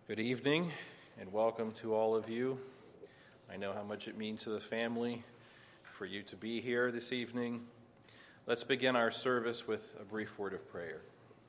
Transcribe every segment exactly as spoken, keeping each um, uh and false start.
Good evening and welcome to all of you. I know how much it means to the family for you to be here this evening. Let's begin our service with a brief word of prayer.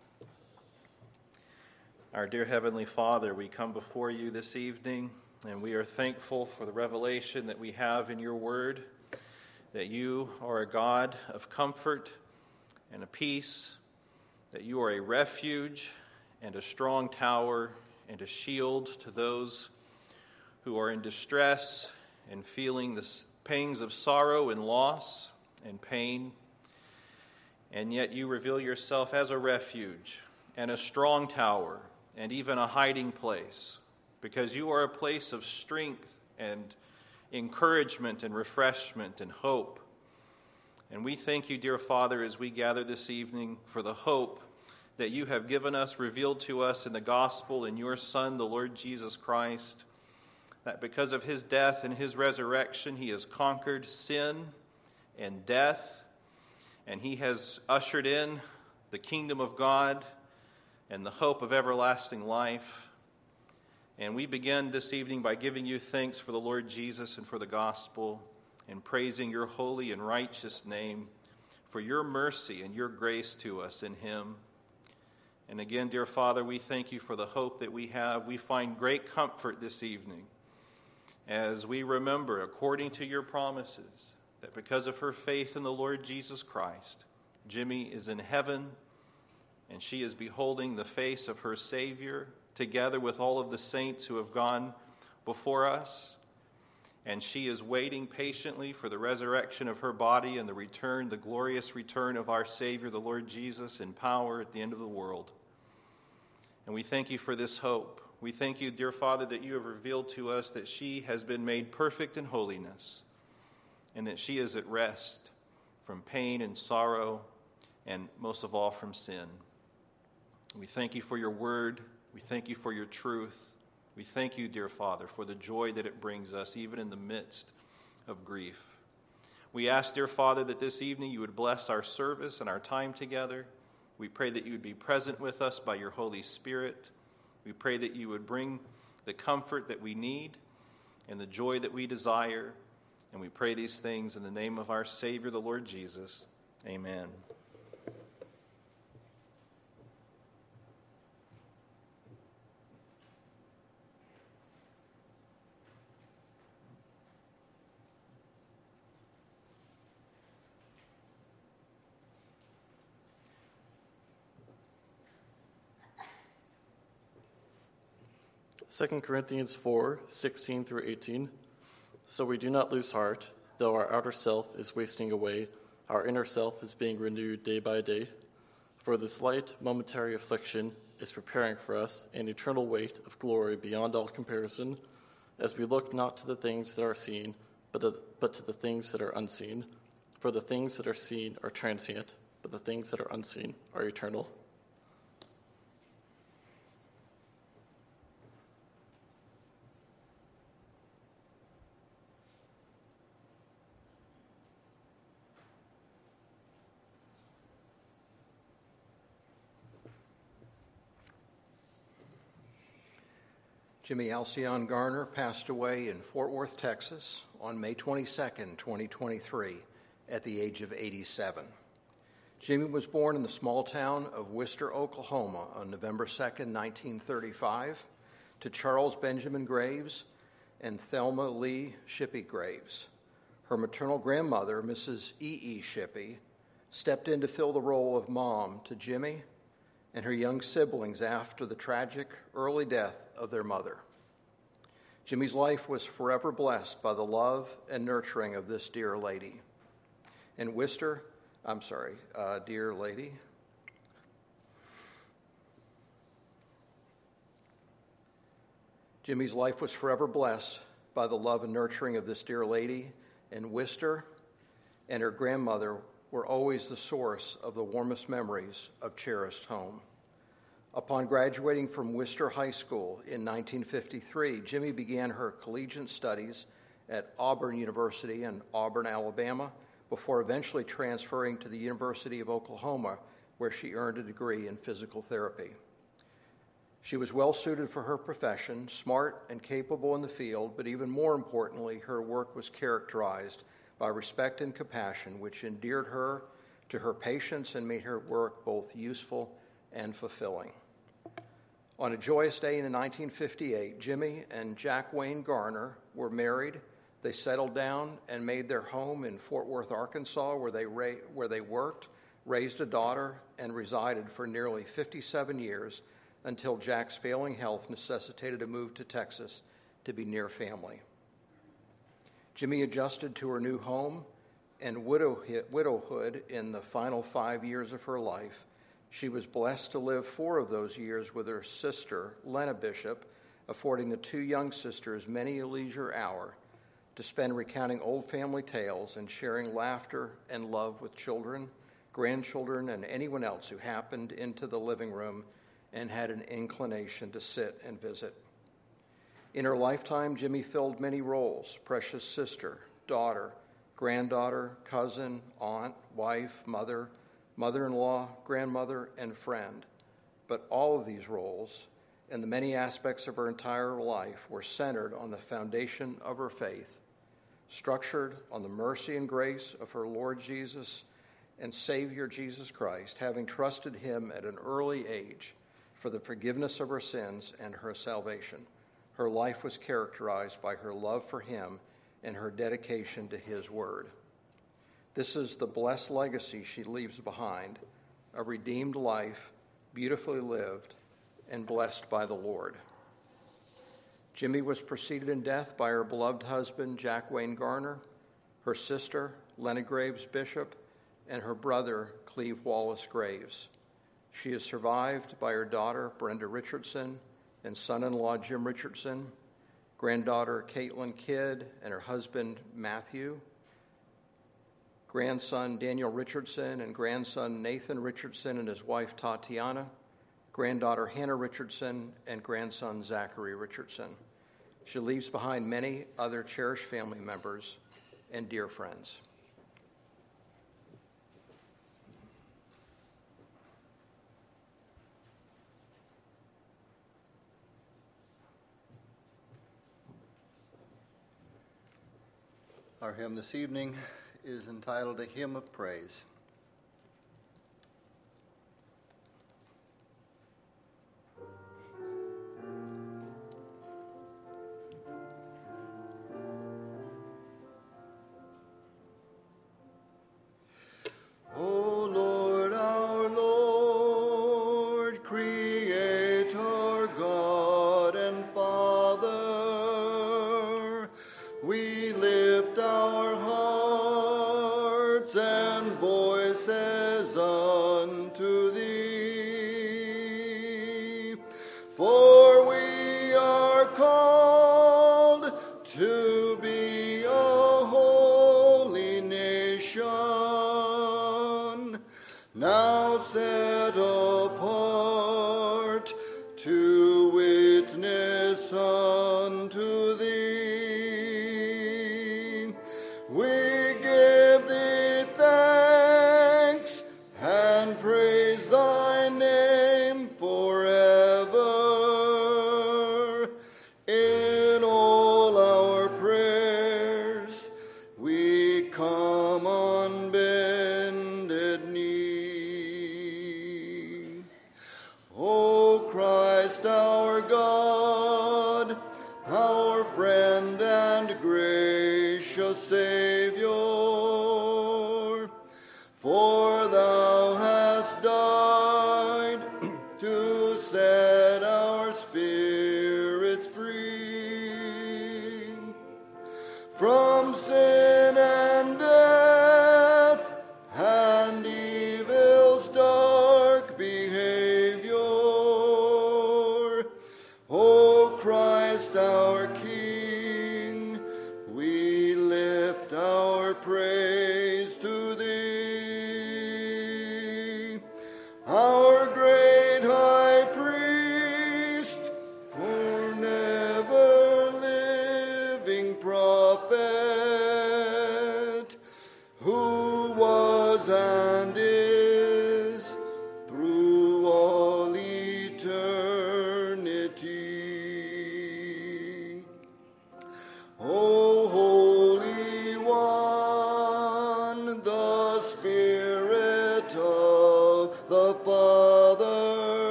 Our dear Heavenly Father, we come before you this evening and we are thankful for the revelation that we have in your word, that you are a God of comfort and a peace, that you are a refuge and a strong tower and a shield to those who are in distress and feeling the pangs of sorrow and loss and pain. And yet you reveal yourself as a refuge and a strong tower and even a hiding place, because you are a place of strength and encouragement and refreshment and hope. And we thank you, dear Father, as we gather this evening for the hope that you have given us, revealed to us in the gospel in your Son, the Lord Jesus Christ, that because of his death and his resurrection, he has conquered sin and death, and he has ushered in the kingdom of God and the hope of everlasting life. And we begin this evening by giving you thanks for the Lord Jesus and for the gospel, and praising your holy and righteous name for your mercy and your grace to us in him. And again, dear Father, we thank you for the hope that we have. We find great comfort this evening as we remember, according to your promises, that because of her faith in the Lord Jesus Christ, Jimmy is in heaven and she is beholding the face of her Savior together with all of the saints who have gone before us. And she is waiting patiently for the resurrection of her body and the return, the glorious return of our Savior, the Lord Jesus, in power at the end of the world. And we thank you for this hope. We thank you, dear Father, that you have revealed to us that she has been made perfect in holiness and that she is at rest from pain and sorrow and most of all from sin. We thank you for your word. We thank you for your truth. We thank you, dear Father, for the joy that it brings us even in the midst of grief. We ask, dear Father, that this evening you would bless our service and our time together. We pray that you would be present with us by your Holy Spirit. We pray that you would bring the comfort that we need and the joy that we desire. And we pray these things in the name of our Savior, the Lord Jesus. Amen. Second Corinthians four, sixteen through eighteen. So we do not lose heart, though our outer self is wasting away, our inner self is being renewed day by day. For this light, momentary affliction is preparing for us an eternal weight of glory beyond all comparison, as we look not to the things that are seen, but to, but to the things that are unseen. For the things that are seen are transient, but the things that are unseen are eternal. Jimmy Alcyon Garner passed away in Fort Worth, Texas on May twenty-second, twenty twenty-three at the age of eighty-seven. Jimmy was born in the small town of Wister, Oklahoma on November second, nineteen thirty-five to Charles Benjamin Graves and Thelma Lee Shippey Graves. Her maternal grandmother, Missus E E. Shippey, stepped in to fill the role of mom to Jimmy and her young siblings after the tragic early death of their mother. Jimmy's life was forever blessed by the love and nurturing of this dear lady. In Wister, I'm sorry, uh, dear lady. Jimmy's life was forever blessed by the love and nurturing of this dear lady, and Wister and her grandmother were always the source of the warmest memories of cherished home. Upon graduating from Wister High School in nineteen fifty-three, Jimmy began her collegiate studies at Auburn University in Auburn, Alabama, before eventually transferring to the University of Oklahoma, where she earned a degree in physical therapy. She was well suited for her profession, smart and capable in the field, but even more importantly, her work was characterized by respect and compassion, which endeared her to her patients and made her work both useful and fulfilling. On a joyous day in nineteen fifty-eight, Jimmy and Jack Wayne Garner were married. They settled down and made their home in Fort Worth, Arkansas, where they, ra- where they worked, raised a daughter, and resided for nearly fifty-seven years until Jack's failing health necessitated a move to Texas to be near family. Jimmy adjusted to her new home and widow- widowhood in the final five years of her life. She was blessed to live four of those years with her sister, Lena Bishop, affording the two young sisters many a leisure hour to spend recounting old family tales and sharing laughter and love with children, grandchildren, and anyone else who happened into the living room and had an inclination to sit and visit. In her lifetime, Jimmy filled many roles: precious sister, daughter, granddaughter, cousin, aunt, wife, mother, mother-in-law, grandmother, and friend. But all of these roles and the many aspects of her entire life were centered on the foundation of her faith, structured on the mercy and grace of her Lord Jesus and Savior Jesus Christ, having trusted him at an early age for the forgiveness of her sins and her salvation. Her life was characterized by her love for him and her dedication to his word. This is the blessed legacy she leaves behind, a redeemed life, beautifully lived and blessed by the Lord. Jimmy was preceded in death by her beloved husband, Jack Wayne Garner, her sister, Lena Graves Bishop, and her brother, Cleve Wallace Graves. She is survived by her daughter, Brenda Richardson, and son-in-law, Jim Richardson, granddaughter, Caitlin Kidd, and her husband, Matthew, grandson, Daniel Richardson, and grandson, Nathan Richardson, and his wife, Tatiana, granddaughter, Hannah Richardson, and grandson, Zachary Richardson. She leaves behind many other cherished family members and dear friends. Our hymn this evening is entitled A Hymn of Praise. O Lord, our Lord, Creator, God and Father, we lift our hearts and voices unto thee, for we are called to be a holy nation, now set apart to witness unto thee. We give thee thanks and praise thy name forever. In all our prayers we come on bended knee.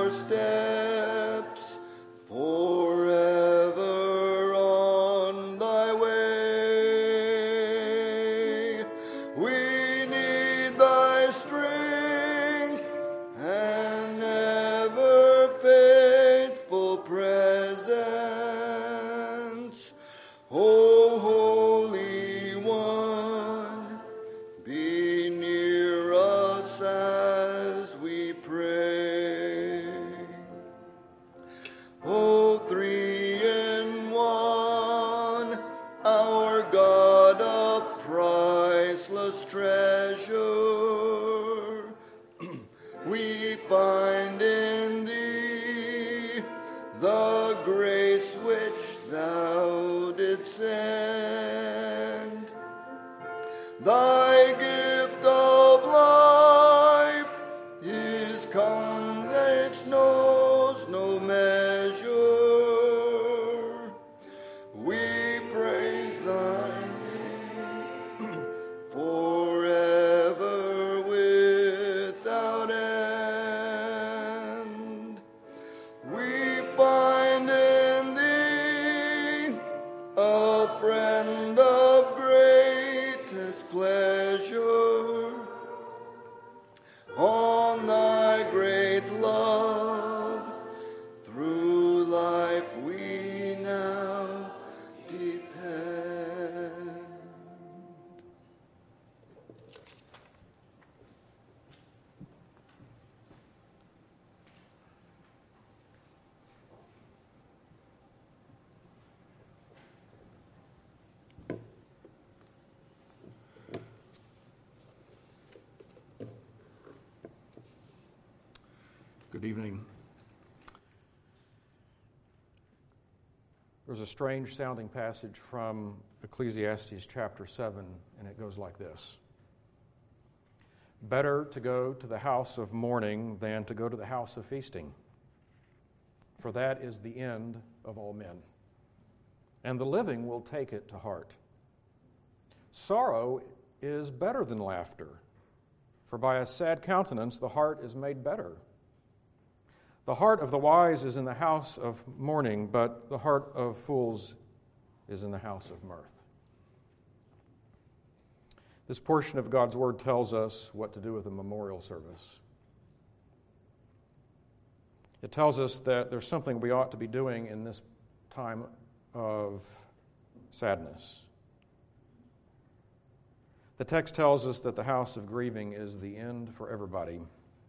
our steps forever on thy way. We need thy strength and ever faithful presence. O Holy One, be near us as we pray. O three in one, our God, a priceless treasure, we find in thee the grace which thou didst send. Thy gift of life, his condage knows no measure. We praise thy name forever without end. We find in thee a friend of greatest pleasure. On thy great love through life we now depend. Good evening. There's a strange sounding passage from Ecclesiastes chapter seven, and it goes like this. Better to go to the house of mourning than to go to the house of feasting, for that is the end of all men, and the living will take it to heart. Sorrow is better than laughter, for by a sad countenance the heart is made better. The heart of the wise is in the house of mourning, but the heart of fools is in the house of mirth. This portion of God's Word tells us what to do with a memorial service. It tells us that there's something we ought to be doing in this time of sadness. The text tells us that the house of grieving is the end for everybody.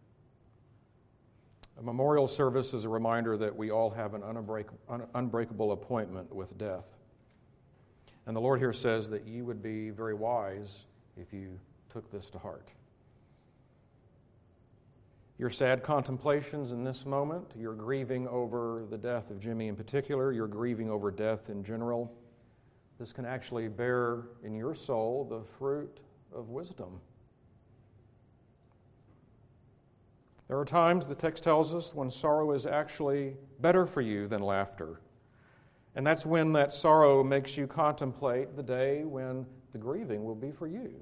A memorial service is a reminder that we all have an unbreak, un, unbreakable appointment with death. And the Lord here says that you would be very wise if you took this to heart. Your sad contemplations in this moment, you're grieving over the death of Jimmy in particular, you're grieving over death in general. This can actually bear in your soul the fruit of wisdom. There are times, the text tells us, when sorrow is actually better for you than laughter. And that's when that sorrow makes you contemplate the day when the grieving will be for you.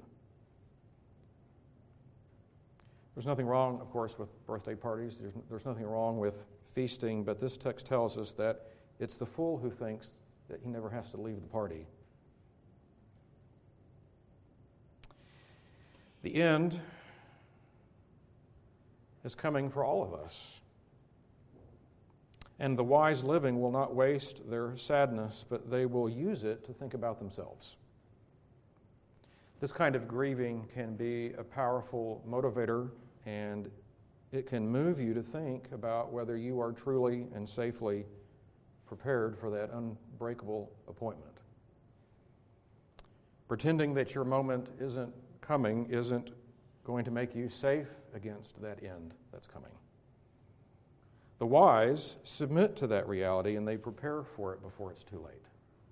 There's nothing wrong, of course, with birthday parties. There's, there's nothing wrong with feasting, but this text tells us that it's the fool who thinks that he never has to leave the party. The end is coming for all of us. And the wise living will not waste their sadness, but they will use it to think about themselves. This kind of grieving can be a powerful motivator, and it can move you to think about whether you are truly and safely prepared for that unbreakable appointment. Pretending that your moment isn't coming isn't going to make you safe against that end that's coming. The wise submit to that reality and they prepare for it before it's too late.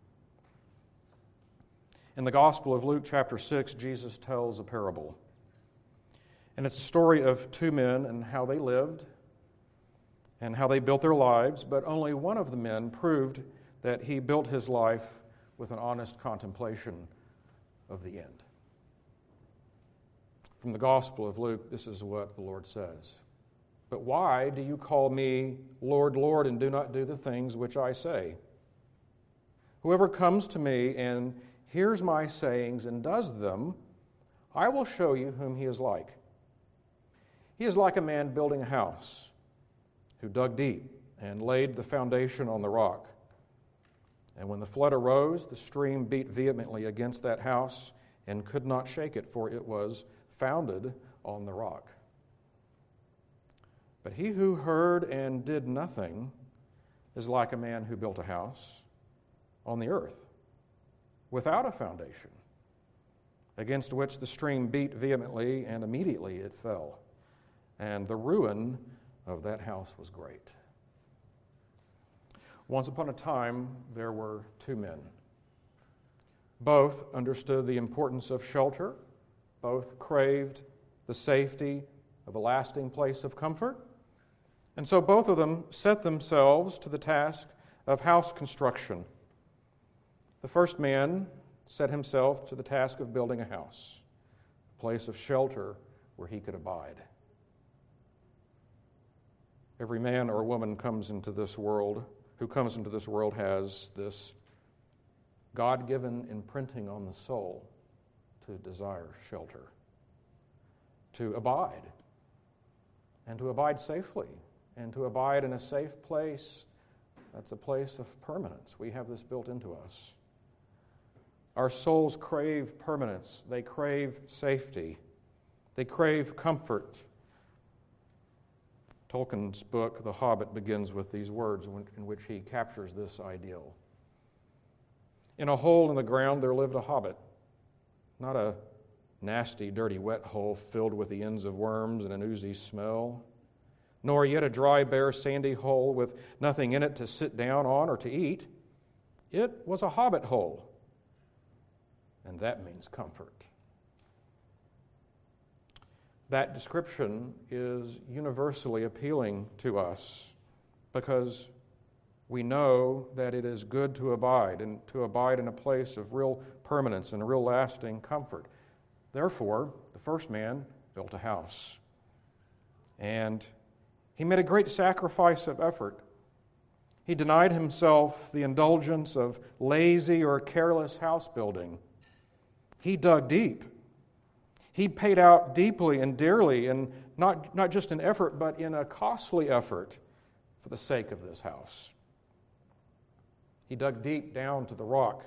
In the Gospel of Luke chapter six, Jesus tells a parable. And it's a story of two men and how they lived and how they built their lives, but only one of the men proved that he built his life with an honest contemplation of the end. From the Gospel of Luke, this is what the Lord says. But why do you call me Lord, Lord, and do not do the things which I say? Whoever comes to me and hears my sayings and does them, I will show you whom he is like. He is like a man building a house, who dug deep and laid the foundation on the rock. And when the flood arose, the stream beat vehemently against that house and could not shake it, for it was founded on the rock. But he who heard and did nothing is like a man who built a house on the earth without a foundation, against which the stream beat vehemently, and immediately it fell. And the ruin of that house was great. Once upon a time, there were two men. Both understood the importance of shelter. Both craved the safety of a lasting place of comfort. And so both of them set themselves to the task of house construction. The first man set himself to the task of building a house, a place of shelter where he could abide. Every man or woman comes into this world, who comes into this world has this God-given imprinting on the soul to desire shelter, to abide, and to abide safely, and to abide in a safe place that's a place of permanence. We have this built into us. Our souls crave permanence. They crave safety. They crave comfort. Tolkien's book, The Hobbit, begins with these words in which he captures this ideal. In a hole in the ground there lived a hobbit, not a nasty, dirty, wet hole filled with the ends of worms and an oozy smell, nor yet a dry, bare, sandy hole with nothing in it to sit down on or to eat. It was a hobbit hole, and that means comfort. That description is universally appealing to us because we know that it is good to abide and to abide in a place of real permanence and real lasting comfort. Therefore, the first man built a house, and he made a great sacrifice of effort. He denied himself the indulgence of lazy or careless house building. He dug deep. He paid out deeply and dearly, and not, not just in effort, but in a costly effort for the sake of this house. He dug deep down to the rock.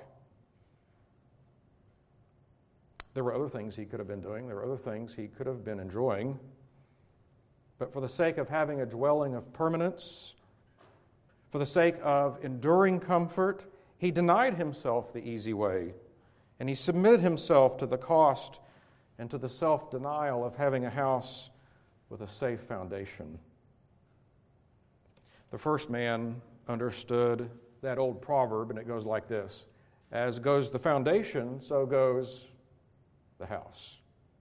There were other things he could have been doing. There were other things he could have been enjoying. But for the sake of having a dwelling of permanence, for the sake of enduring comfort, he denied himself the easy way, and he submitted himself to the cost and to the self-denial of having a house with a safe foundation. The first man understood that old proverb, and it goes like this: as goes the foundation, so goes the house.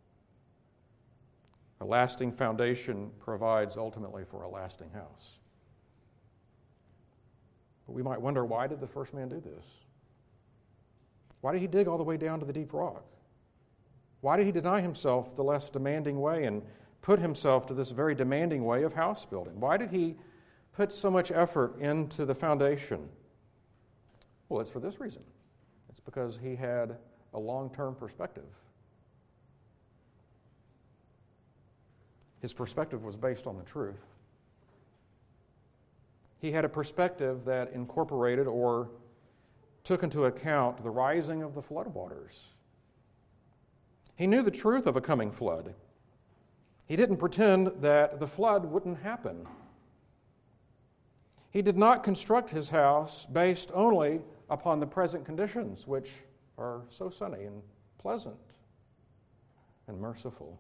A lasting foundation provides ultimately for a lasting house. But we might wonder, why did the first man do this? Why did he dig all the way down to the deep rock? Why did he deny himself the less demanding way and put himself to this very demanding way of house building? Why did he put so much effort into the foundation? Well, it's for this reason. It's because he had a long-term perspective. His perspective was based on the truth. He had a perspective that incorporated or took into account the rising of the floodwaters. He knew the truth of a coming flood. He didn't pretend that the flood wouldn't happen. He did not construct his house based only upon the present conditions, which are so sunny and pleasant and merciful.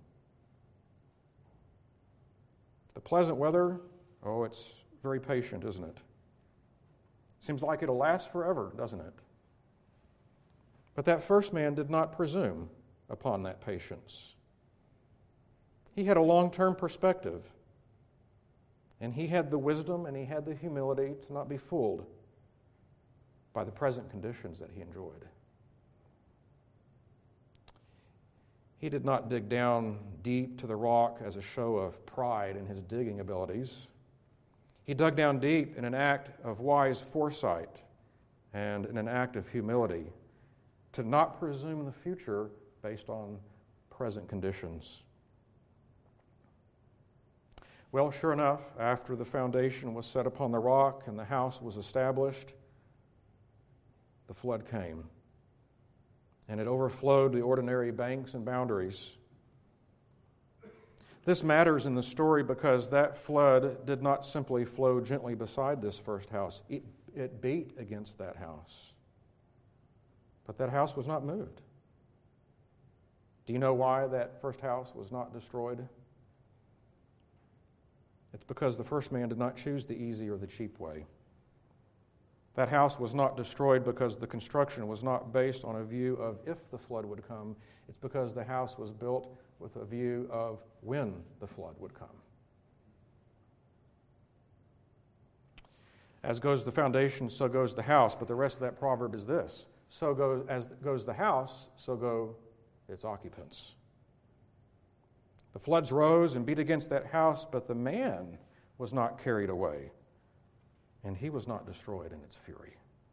The pleasant weather, oh, it's very patient, isn't it? Seems like it'll last forever, doesn't it? But that first man did not presume upon that patience. He had a long-term perspective, and he had the wisdom and he had the humility to not be fooled by the present conditions that he enjoyed. He did not dig down deep to the rock as a show of pride in his digging abilities. He dug down deep in an act of wise foresight and in an act of humility, to not presume the future based on present conditions. Well, sure enough, after the foundation was set upon the rock and the house was established, the flood came, and it overflowed the ordinary banks and boundaries. This matters in the story because that flood did not simply flow gently beside this first house. It, it beat against that house. But that house was not moved. Do you know why that first house was not destroyed? It's because the first man did not choose the easy or the cheap way. That house was not destroyed because the construction was not based on a view of if the flood would come. It's because the house was built with a view of when the flood would come. As goes the foundation, so goes the house. But the rest of that proverb is this: so goes as goes the house, so go its occupants. The floods rose and beat against that house, but the man was not carried away, and he was not destroyed in its fury.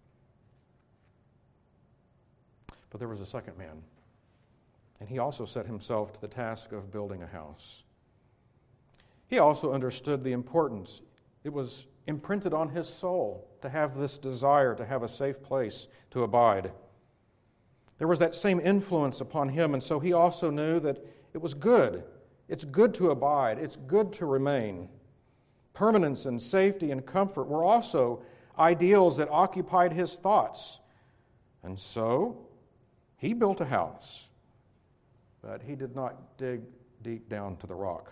But there was a second man, and he also set himself to the task of building a house. He also understood the importance. It was imprinted on his soul to have this desire to have a safe place to abide. There was that same influence upon him, and so he also knew that it was good. It's good to abide. It's good to remain. Permanence and safety and comfort were also ideals that occupied his thoughts. And so he built a house, but he did not dig deep down to the rock.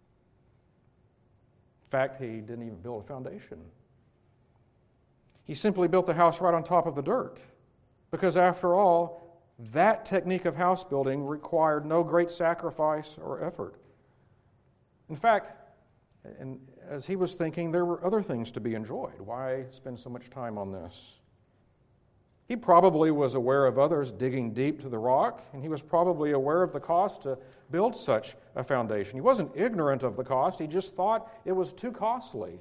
In fact, he didn't even build a foundation. He simply built the house right on top of the dirt, because after all, that technique of house building required no great sacrifice or effort. In fact, and as he was thinking, there were other things to be enjoyed. Why spend so much time on this? He probably was aware of others digging deep to the rock, and he was probably aware of the cost to build such a foundation. He wasn't ignorant of the cost, he just thought it was too costly.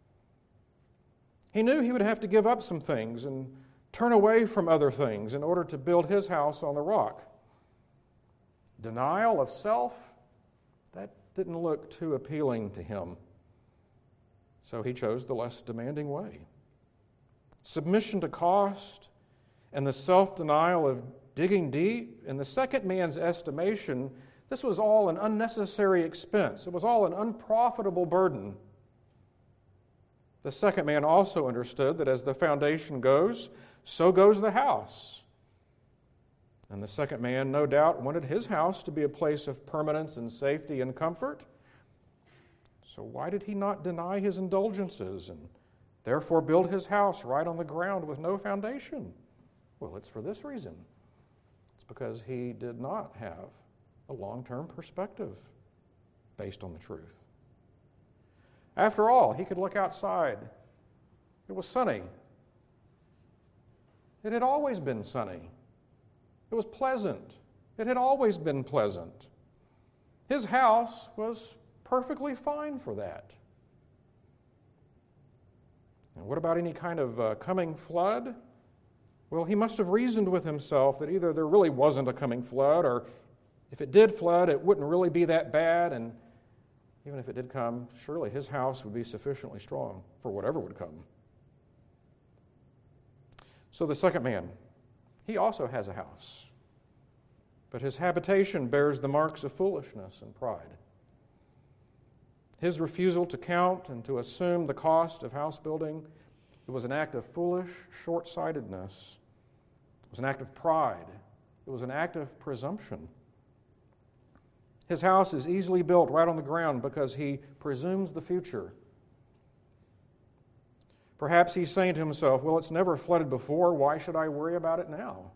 He knew he would have to give up some things and turn away from other things in order to build his house on the rock. Denial of self, that didn't look too appealing to him. So he chose the less demanding way. Submission to cost and the self-denial of digging deep, in the second man's estimation, this was all an unnecessary expense. It was all an unprofitable burden. The second man also understood that as the foundation goes, so goes the house. And the second man, no doubt, wanted his house to be a place of permanence and safety and comfort. So why did he not deny his indulgences and therefore build his house right on the ground with no foundation? Well, it's for this reason. It's because he did not have a long-term perspective based on the truth. After all, he could look outside. It was sunny. It had always been sunny. It was pleasant. It had always been pleasant. His house was perfectly fine for that. And what about any kind of uh, coming flood? Well, he must have reasoned with himself that either there really wasn't a coming flood, or if it did flood, it wouldn't really be that bad, and even if it did come, surely his house would be sufficiently strong for whatever would come. So the second man, he also has a house, but his habitation bears the marks of foolishness and pride. His refusal to count and to assume the cost of house building, it was an act of foolish short-sightedness. It was an act of pride. It was an act of presumption. His house is easily built right on the ground because he presumes the future. Perhaps he's saying to himself, well, it's never flooded before. Why should I worry about it now?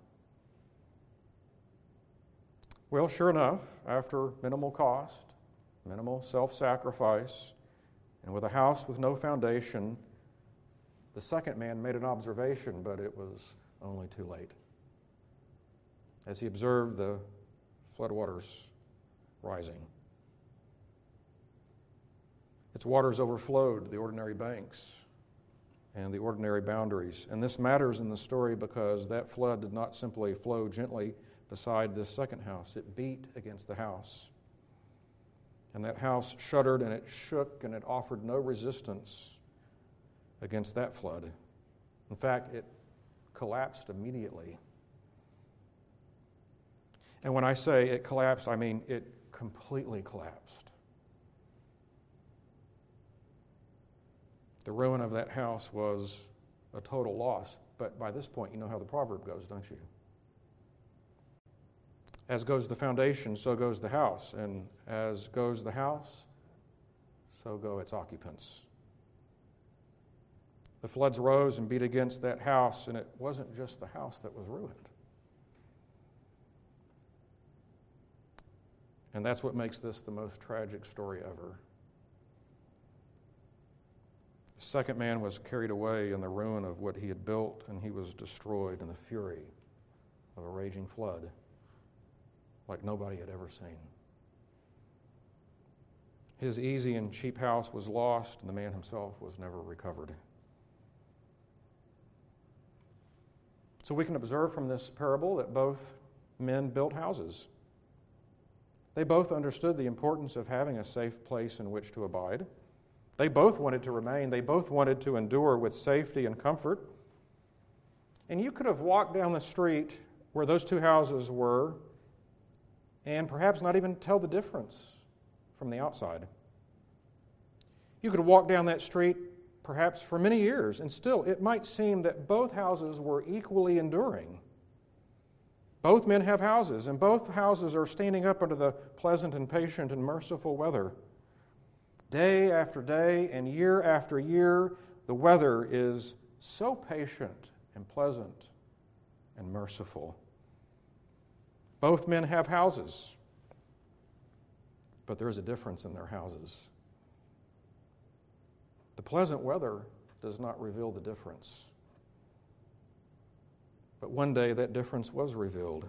Well, sure enough, after minimal cost, minimal self-sacrifice, and with a house with no foundation, the second man made an observation, but it was only too late. As he observed the floodwaters rising. Its waters overflowed the ordinary banks and the ordinary boundaries. And this matters in the story because that flood did not simply flow gently beside this second house. It beat against the house. And that house shuddered and it shook and it offered no resistance against that flood. In fact, it collapsed immediately. And when I say it collapsed, I mean it completely collapsed. The ruin of that house was a total loss. But by this point, you know how the proverb goes, don't you? As goes the foundation, so goes the house. And as goes the house, so go its occupants. The floods rose and beat against that house, and it wasn't just the house that was ruined. And that's what makes this the most tragic story ever. The second man was carried away in the ruin of what he had built, and he was destroyed in the fury of a raging flood like nobody had ever seen. His easy and cheap house was lost, and the man himself was never recovered. So we can observe from this parable that both men built houses. They both understood the importance of having a safe place in which to abide. They both wanted to remain. They both wanted to endure with safety and comfort. And you could have walked down the street where those two houses were and perhaps not even tell the difference from the outside. You could walk down that street perhaps for many years, and still it might seem that both houses were equally enduring. Both men have houses, and both houses are standing up under the pleasant and patient and merciful weather. Day after day and year after year, the weather is so patient and pleasant and merciful. Both men have houses, but there is a difference in their houses. The pleasant weather does not reveal the difference. But one day that difference was revealed.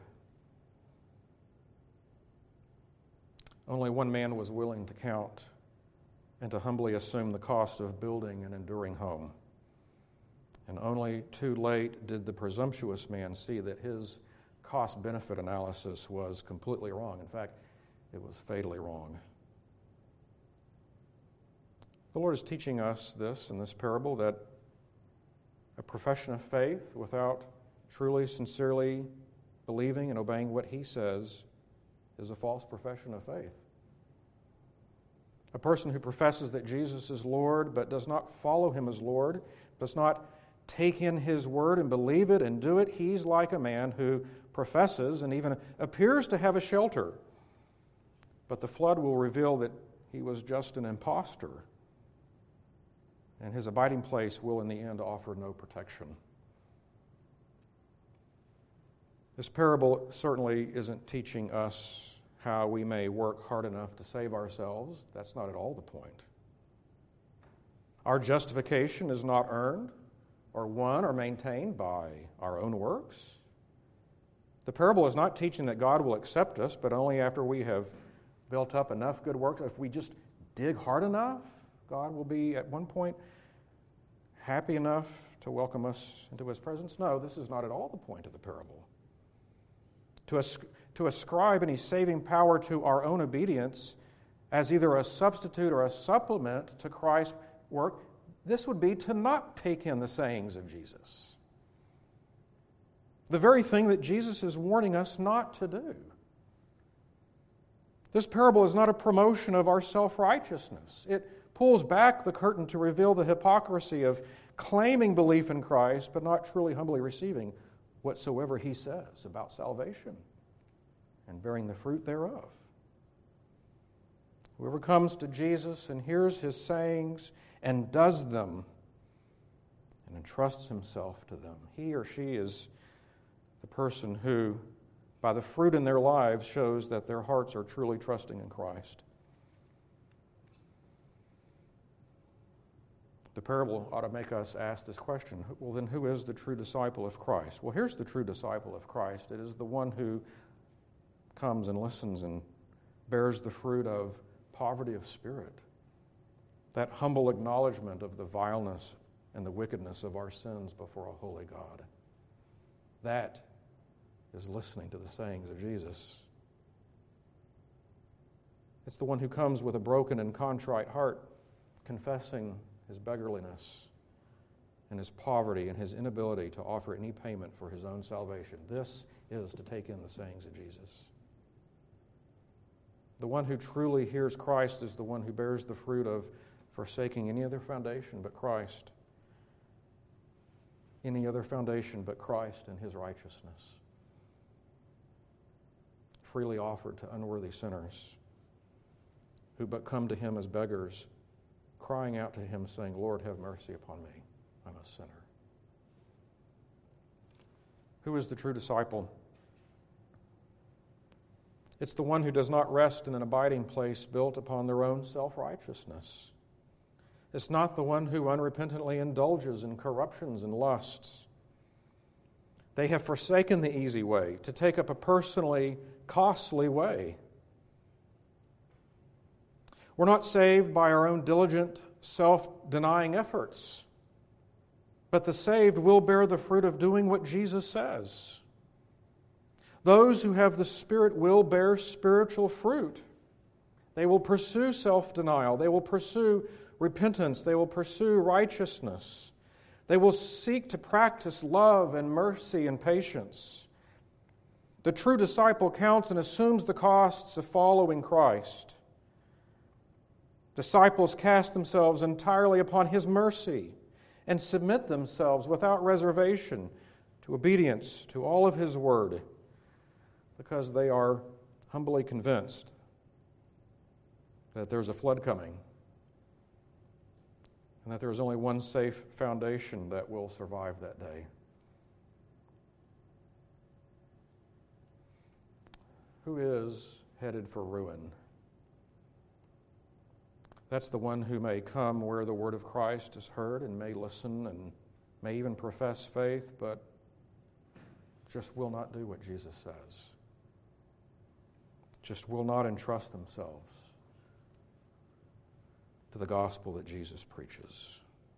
Only one man was willing to count and to humbly assume the cost of building an enduring home. And only too late did the presumptuous man see that his cost-benefit analysis was completely wrong. In fact, it was fatally wrong. The Lord is teaching us this in this parable, that a profession of faith without truly, sincerely believing and obeying what He says is a false profession of faith. A person who professes that Jesus is Lord but does not follow Him as Lord, does not take in His word and believe it and do it, he's like a man who professes and even appears to have a shelter. But the flood will reveal that he was just an impostor, and his abiding place will in the end offer no protection. This parable certainly isn't teaching us how we may work hard enough to save ourselves. That's not at all the point. Our justification is not earned or won or maintained by our own works. The parable is not teaching that God will accept us, but only after we have built up enough good works. If we just dig hard enough, God will be at one point happy enough to welcome us into His presence. No, this is not at all the point of the parable. To, as- to ascribe any saving power to our own obedience as either a substitute or a supplement to Christ's work, this would be to not take in the sayings of Jesus. The very thing that Jesus is warning us not to do. This parable is not a promotion of our self-righteousness. It pulls back the curtain to reveal the hypocrisy of claiming belief in Christ, but not truly humbly receiving whatsoever He says about salvation and bearing the fruit thereof. Whoever comes to Jesus and hears His sayings and does them and entrusts himself to them, he or she is the person who, by the fruit in their lives, shows that their hearts are truly trusting in Christ. The parable ought to make us ask this question. Well, then who is the true disciple of Christ? Well, here's the true disciple of Christ. It is the one who comes and listens and bears the fruit of poverty of spirit, that humble acknowledgement of the vileness and the wickedness of our sins before a holy God. That is listening to the sayings of Jesus. It's the one who comes with a broken and contrite heart, confessing his beggarliness and his poverty and his inability to offer any payment for his own salvation. This is to take in the sayings of Jesus. The one who truly hears Christ is the one who bears the fruit of forsaking any other foundation but Christ. Any other foundation but Christ and his righteousness, freely offered to unworthy sinners who but come to him as beggars, crying out to him, saying, Lord, have mercy upon me, I'm a sinner. Who is the true disciple? It's the one who does not rest in an abiding place built upon their own self-righteousness. It's not the one who unrepentantly indulges in corruptions and lusts. They have forsaken the easy way to take up a personally costly way. We're not saved by our own diligent, self-denying efforts, but the saved will bear the fruit of doing what Jesus says. Those who have the Spirit will bear spiritual fruit. They will pursue self-denial. They will pursue repentance. They will pursue righteousness. They will seek to practice love and mercy and patience. The true disciple counts and assumes the costs of following Christ. Disciples cast themselves entirely upon His mercy and submit themselves without reservation to obedience to all of His word, because they are humbly convinced that there's a flood coming and that there is only one safe foundation that will survive that day. Who is headed for ruin? That's the one who may come where the word of Christ is heard and may listen and may even profess faith, but just will not do what Jesus says. Just will not entrust themselves to the gospel that Jesus preaches.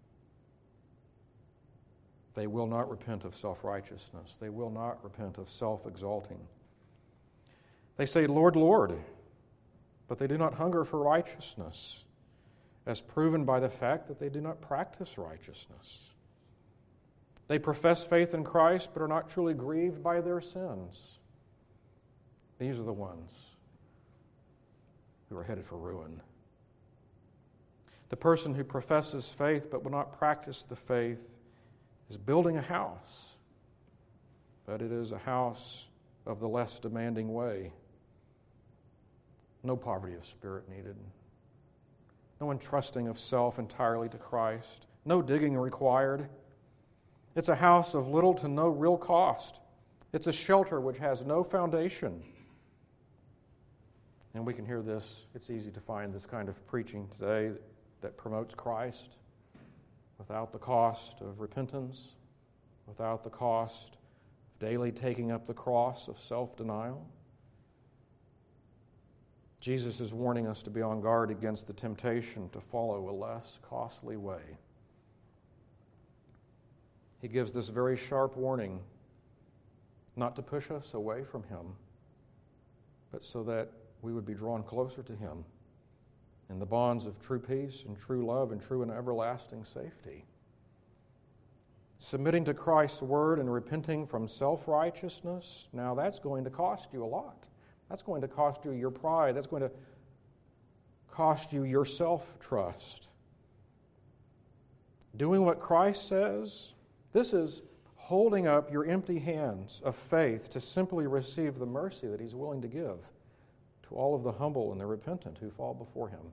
They will not repent of self-righteousness. They will not repent of self-exalting. They say, Lord, Lord, but they do not hunger for righteousness, as proven by the fact that they do not practice righteousness. They profess faith in Christ, but are not truly grieved by their sins. These are the ones who are headed for ruin. The person who professes faith but will not practice the faith is building a house, but it is a house of the less demanding way. No poverty of spirit needed. No entrusting of self entirely to Christ. No digging required. It's a house of little to no real cost. It's a shelter which has no foundation. And we can hear this. It's easy to find this kind of preaching today that promotes Christ without the cost of repentance, without the cost of daily taking up the cross of self-denial. Jesus is warning us to be on guard against the temptation to follow a less costly way. He gives this very sharp warning not to push us away from Him, but so that we would be drawn closer to Him in the bonds of true peace and true love and true and everlasting safety. Submitting to Christ's word and repenting from self-righteousness, now that's going to cost you a lot. That's going to cost you your pride. That's going to cost you your self-trust. Doing what Christ says, this is holding up your empty hands of faith to simply receive the mercy that He's willing to give to all of the humble and the repentant who fall before Him.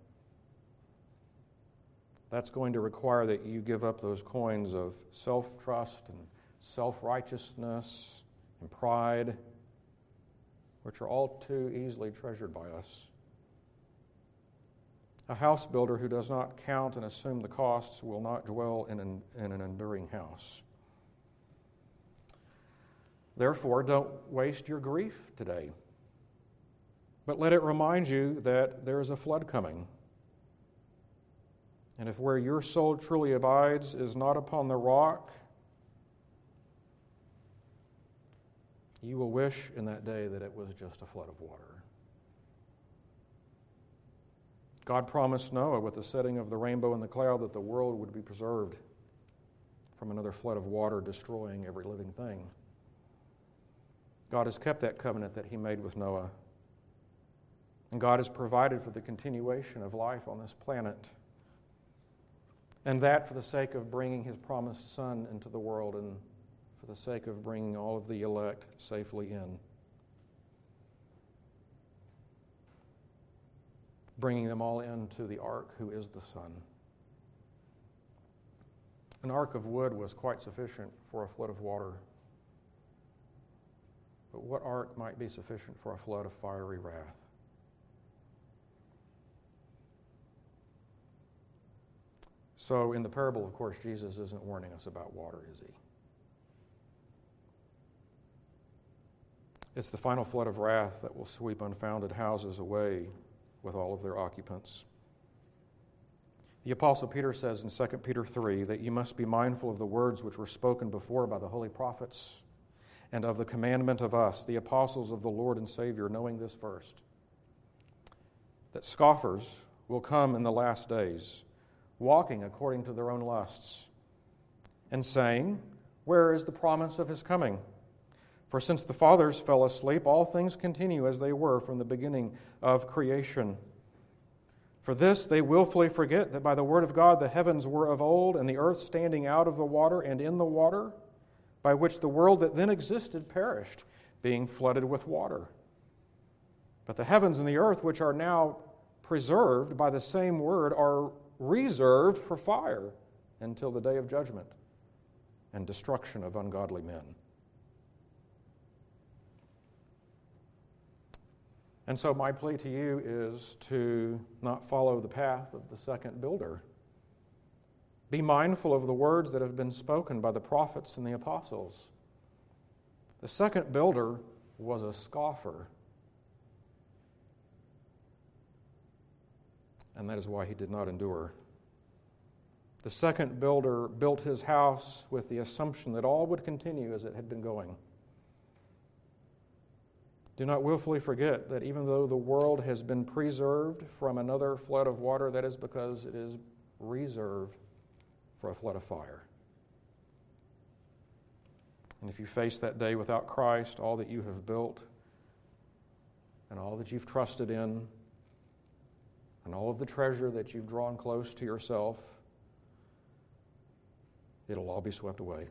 That's going to require that you give up those coins of self-trust and self-righteousness and pride, which are all too easily treasured by us. A house builder who does not count and assume the costs will not dwell in an, in an enduring house. Therefore, don't waste your grief today. But let it remind you that there is a flood coming. And if where your soul truly abides is not upon the rock, you will wish in that day that it was just a flood of water. God promised Noah with the setting of the rainbow and the cloud that the world would be preserved from another flood of water destroying every living thing. God has kept that covenant that he made with Noah. And God has provided for the continuation of life on this planet. And that for the sake of bringing his promised Son into the world and for the sake of bringing all of the elect safely in. Bringing them all into the ark, who is the Son. An ark of wood was quite sufficient for a flood of water. But what ark might be sufficient for a flood of fiery wrath? So in the parable, of course, Jesus isn't warning us about water, is he? It's the final flood of wrath that will sweep unfounded houses away with all of their occupants. The Apostle Peter says in Second Peter three that you must be mindful of the words which were spoken before by the holy prophets and of the commandment of us, the apostles of the Lord and Savior, knowing this first, that scoffers will come in the last days, walking according to their own lusts, and saying, where is the promise of his coming? For since the fathers fell asleep, all things continue as they were from the beginning of creation. For this they willfully forget that by the word of God the heavens were of old, and the earth standing out of the water and in the water, by which the world that then existed perished, being flooded with water. But the heavens and the earth, which are now preserved by the same word, are reserved for fire until the day of judgment and destruction of ungodly men. And so my plea to you is to not follow the path of the second builder. Be mindful of the words that have been spoken by the prophets and the apostles. The second builder was a scoffer. And that is why he did not endure. The second builder built his house with the assumption that all would continue as it had been going. Do not willfully forget that even though the world has been preserved from another flood of water, that is because it is reserved for a flood of fire. And if you face that day without Christ, all that you have built and all that you've trusted in and all of the treasure that you've drawn close to yourself, it'll all be swept away.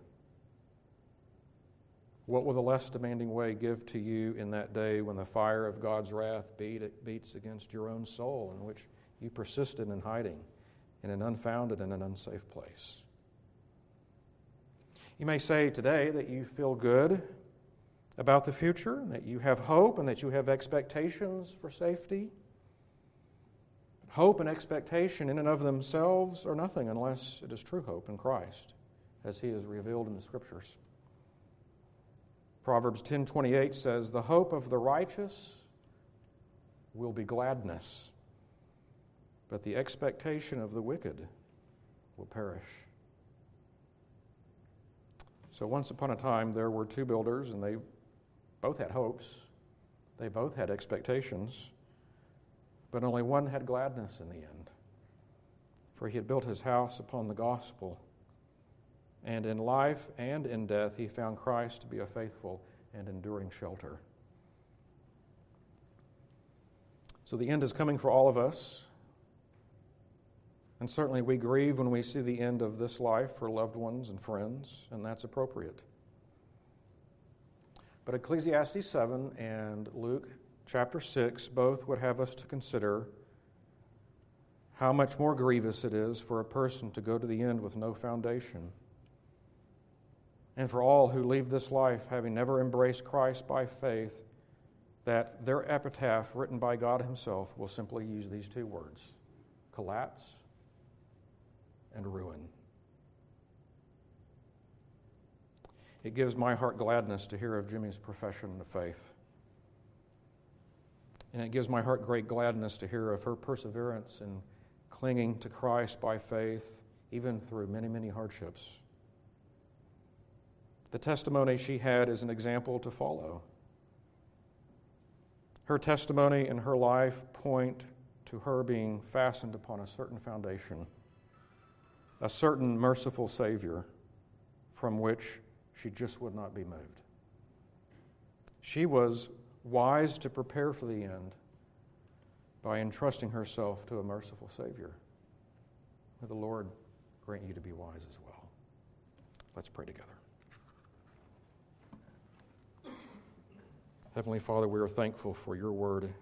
What will the less demanding way give to you in that day when the fire of God's wrath beat, beats against your own soul, in which you persisted in hiding in an unfounded and an unsafe place? You may say today that you feel good about the future, that you have hope, and that you have expectations for safety. Hope and expectation in and of themselves are nothing unless it is true hope in Christ, as he is revealed in the Scriptures. Proverbs ten twenty-eight says, the hope of the righteous will be gladness, but the expectation of the wicked will perish. So once upon a time, there were two builders, and they both had hopes. They both had expectations, but only one had gladness in the end, for he had built his house upon the gospel. And in life and in death, he found Christ to be a faithful and enduring shelter. So the end is coming for all of us. And certainly we grieve when we see the end of this life for loved ones and friends, and that's appropriate. But Ecclesiastes seven and Luke chapter six both would have us to consider how much more grievous it is for a person to go to the end with no foundation, and for all who leave this life having never embraced Christ by faith, that their epitaph written by God himself will simply use these two words: collapse and ruin. It gives my heart gladness to hear of Jimmy's profession of faith. And it gives my heart great gladness to hear of her perseverance in clinging to Christ by faith, even through many, many hardships. The testimony she had is an example to follow. Her testimony and her life point to her being fastened upon a certain foundation, a certain merciful Savior from which she just would not be moved. She was wise to prepare for the end by entrusting herself to a merciful Savior. May the Lord grant you to be wise as well. Let's pray together. Heavenly Father, we are thankful for your word.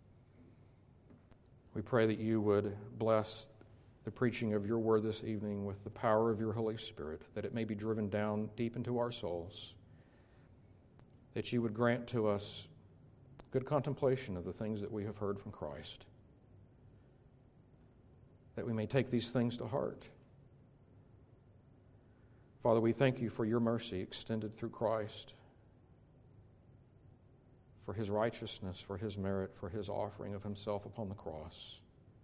We pray that you would bless the preaching of your word this evening with the power of your Holy Spirit, that it may be driven down deep into our souls, that you would grant to us good contemplation of the things that we have heard from Christ, that we may take these things to heart. Father, we thank you for your mercy extended through Christ, for his righteousness, for his merit, for his offering of himself upon the cross.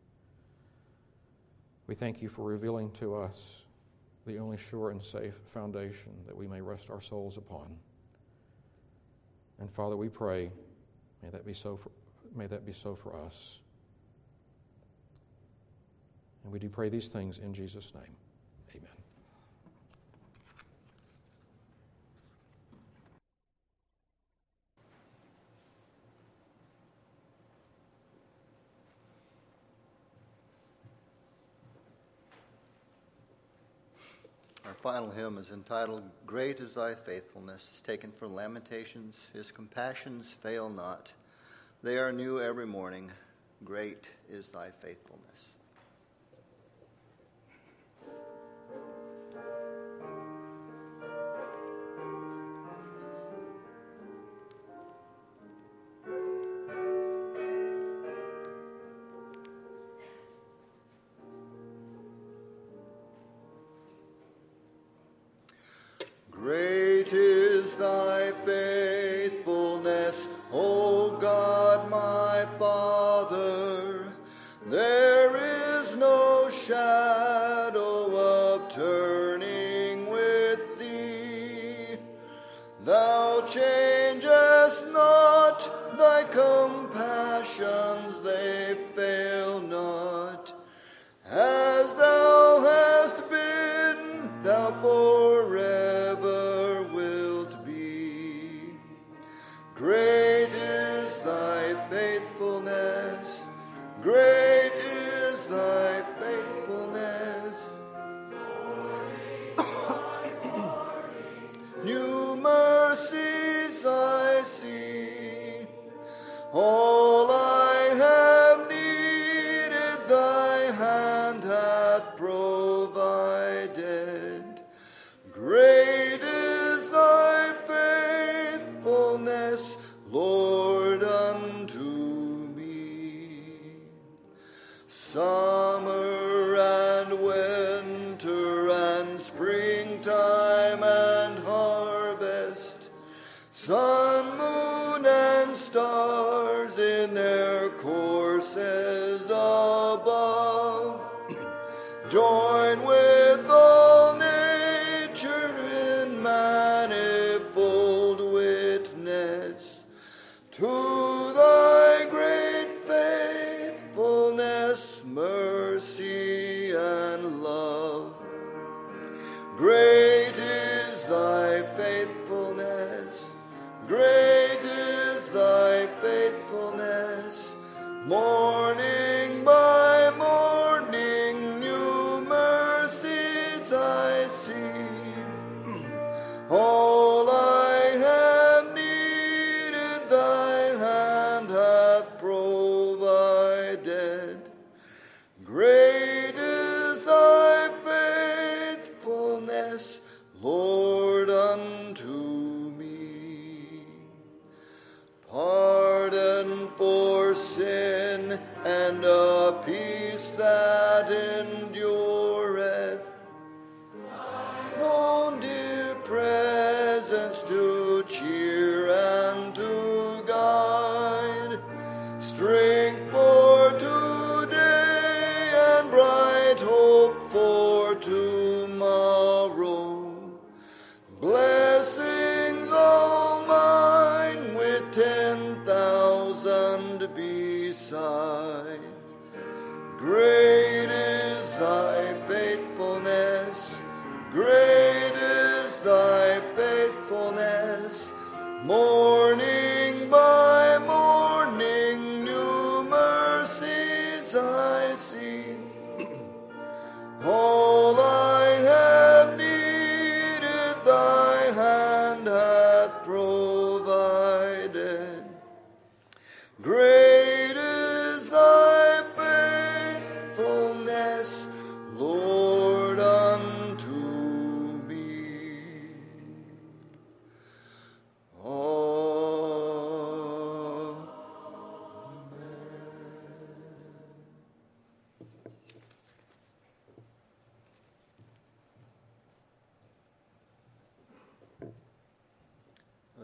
We thank you for revealing to us the only sure and safe foundation that we may rest our souls upon. And Father, we pray, may that be so for, may that be so for us. And we do pray these things in Jesus' name. Amen. Our final hymn is entitled, Great is Thy Faithfulness. It's taken from Lamentations. His compassions fail not. They are new every morning. Great is Thy faithfulness. Great is thy faithfulness, O God my Father. There is no shadow of turning with thee. Thou changest not, thy compassions, they fail not. As thou hast been, thou forever wilt be. Great is thy faithfulness, great is thy faithfulness. New mercies I see, all I have needed thy hand hath provided. Great is thy faithfulness, Lord, unto me. Summer and winter and springtime and harvest, sun, moon, and stars in their courses above, join with all nature in manifold witness to thy great faithfulness, mercy, and love. Great is thy faithfulness, great is thy faithfulness. Morning by morning, new mercies I see. All I have needed, thy hand hath provided. Great is thy faithfulness, Lord, unto me. Pardon for sin and a peace that endureth. No dear presence to cheer and to guide. Strength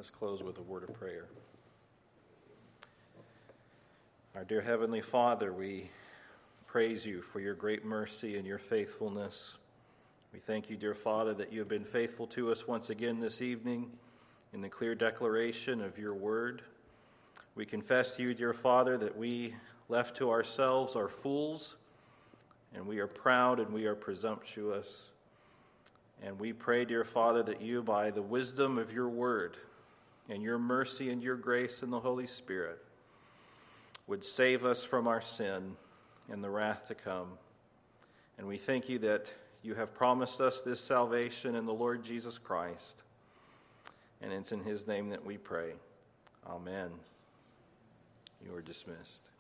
Let's close with a word of prayer. Our dear Heavenly Father, we praise you for your great mercy and your faithfulness. We thank you, dear Father, that you have been faithful to us once again this evening in the clear declaration of your word. We confess to you, dear Father, that we, left to ourselves, are fools, and we are proud and we are presumptuous. And we pray, dear Father, that you, by the wisdom of your word and your mercy and your grace and the Holy Spirit, would save us from our sin and the wrath to come. And we thank you that you have promised us this salvation in the Lord Jesus Christ. And it's in his name that we pray. Amen. You are dismissed.